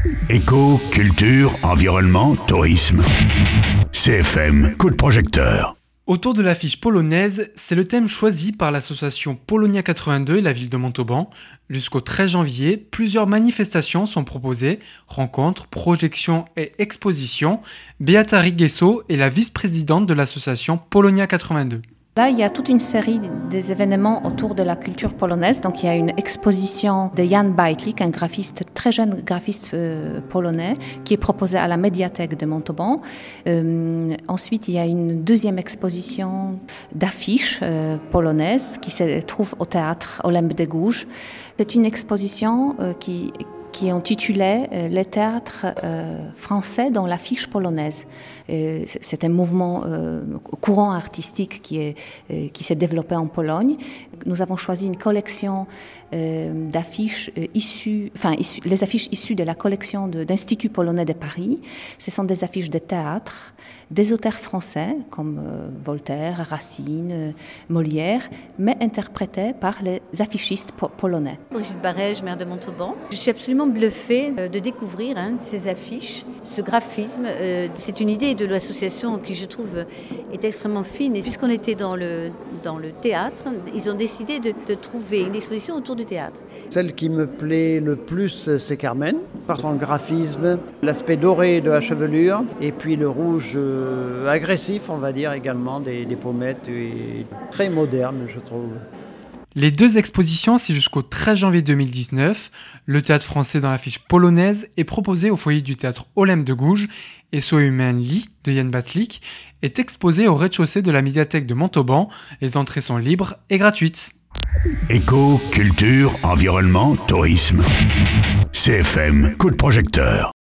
Éco, culture, environnement, tourisme. CFM, coup de projecteur. Autour de l'affiche polonaise, c'est le thème choisi par l'association Polonia 82 et la ville de Montauban. Jusqu'au 13 janvier, plusieurs manifestations sont proposées, rencontres, projections et expositions. Beata Riguesso est la vice-présidente de l'association Polonia 82. Là, il y a toute une série des événements autour de la culture polonaise. Donc, il y a une exposition de Jan Bajtlik, un graphiste, très jeune graphiste polonais, qui est proposée à la médiathèque de Montauban. Ensuite, il y a une deuxième exposition d'affiches polonaises qui se trouve au théâtre Olemb de Gouges. C'est une exposition qui est intitulée « Les théâtres français dans l'affiche polonaise ». C'est un mouvement courant artistique qui s'est développé en Pologne. Nous avons choisi une collection d'affiches les affiches issues de la collection d'Institut polonais de Paris. Ce sont des affiches de théâtre, des auteurs français comme Voltaire, Racine, Molière, mais interprétées par les affichistes polonais. Brigitte Barège, maire de Montauban. Je suis absolument bluffée de découvrir ces affiches, ce graphisme. C'est une idée de l'association qui, je trouve, est extrêmement fine. Et puisqu'on était dans le théâtre, ils ont décidé de trouver une exposition autour du théâtre. Celle qui me plaît le plus, c'est Carmen, par son graphisme, l'aspect doré de la chevelure, et puis le rouge agressif, on va dire, également, des pommettes, et très moderne, je trouve. Les deux expositions, c'est jusqu'au 13 janvier 2019. Le théâtre français dans l'affiche polonaise est proposé au foyer du théâtre Olemb de Gouges et So Human Lee de Jan Bajtlik est exposé au rez-de-chaussée de la médiathèque de Montauban. Les entrées sont libres et gratuites. Éco, culture, environnement, tourisme. CFM, coup de projecteur.